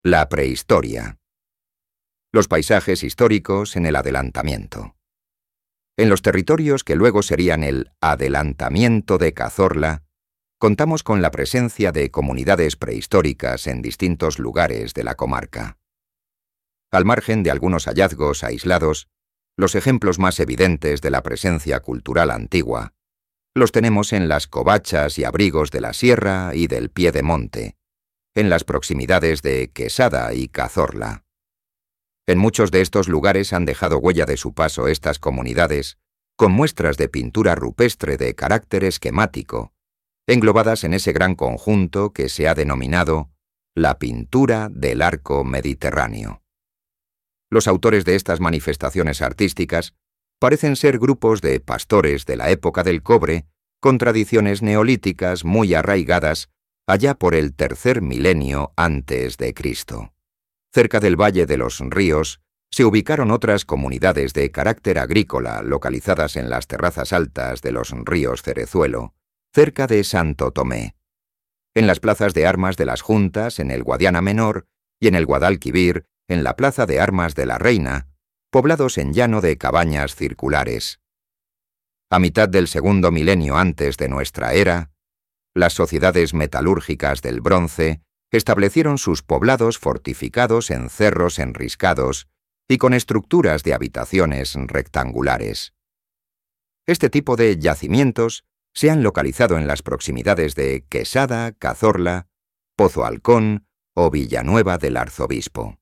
La prehistoria. Los paisajes históricos en el adelantamiento. En los territorios que luego serían el adelantamiento de Cazorla, contamos con la presencia de comunidades prehistóricas en distintos lugares de la comarca. Al margen de algunos hallazgos aislados, los ejemplos más evidentes de la presencia cultural antigua los tenemos en las covachas y abrigos de la sierra y del pie de monte, en las proximidades de Quesada y Cazorla. En muchos de estos lugares han dejado huella de su paso estas comunidades, con muestras de pintura rupestre de carácter esquemático, englobadas en ese gran conjunto que se ha denominado la pintura del arco mediterráneo. Los autores de estas manifestaciones artísticas parecen ser grupos de pastores de la época del cobre, con tradiciones neolíticas muy arraigadas allá por el tercer milenio antes de Cristo. Cerca del Valle de los Ríos se ubicaron otras comunidades de carácter agrícola localizadas en las terrazas altas de los ríos Cerezuelo, cerca de Santo Tomé. En las plazas de armas de las Juntas, en el Guadiana Menor, y en el Guadalquivir, en la Plaza de Armas de la Reina, poblados en llano de cabañas circulares. A mitad del segundo milenio antes de nuestra era, las sociedades metalúrgicas del bronce establecieron sus poblados fortificados en cerros enriscados y con estructuras de habitaciones rectangulares. Este tipo de yacimientos se han localizado en las proximidades de Quesada, Cazorla, Pozo Halcón o Villanueva del Arzobispo.